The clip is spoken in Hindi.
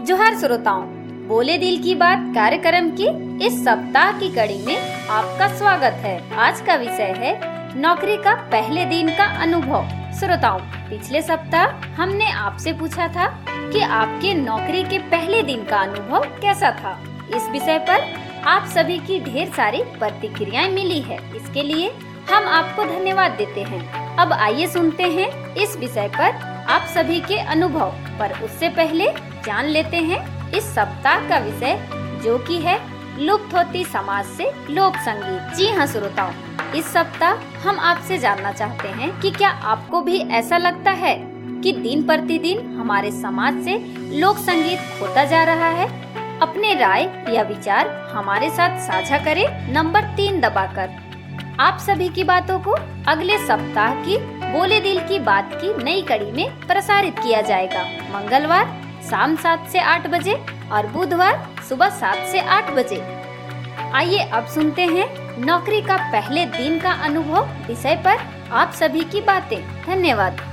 जोहार श्रोताओं, बोले दिल की बात कार्यक्रम की इस सप्ताह की कड़ी में आपका स्वागत है। आज का विषय है नौकरी का पहले दिन का अनुभव। श्रोताओं, पिछले सप्ताह हमने आपसे पूछा था कि आपके नौकरी के पहले दिन का अनुभव कैसा था। इस विषय पर आप सभी की ढेर सारी प्रतिक्रियाएं मिली है। इसके लिए हम आपको धन्यवाद देते हैं। अब आइए सुनते हैं इस विषय पर आप सभी के अनुभव। पर उससे पहले जान लेते हैं इस सप्ताह का विषय, जो कि है लुप्त होती समाज से लोक संगीत। जी हाँ श्रोताओं, इस सप्ताह हम आपसे जानना चाहते हैं कि क्या आपको भी ऐसा लगता है कि दिन प्रतिदिन हमारे समाज से लोक संगीत खोता जा रहा है। अपने राय या विचार हमारे साथ साझा करें नंबर 3 दबाकर। आप सभी की बातों को अगले सप्ताह की बोले दिल की बात की नई कड़ी में प्रसारित किया जाएगा। मंगलवार शाम 7 से 8 बजे और बुधवार सुबह 7 से 8 बजे। आइए अब सुनते हैं नौकरी का पहले दिन का अनुभव विषय पर आप सभी की बातें। धन्यवाद।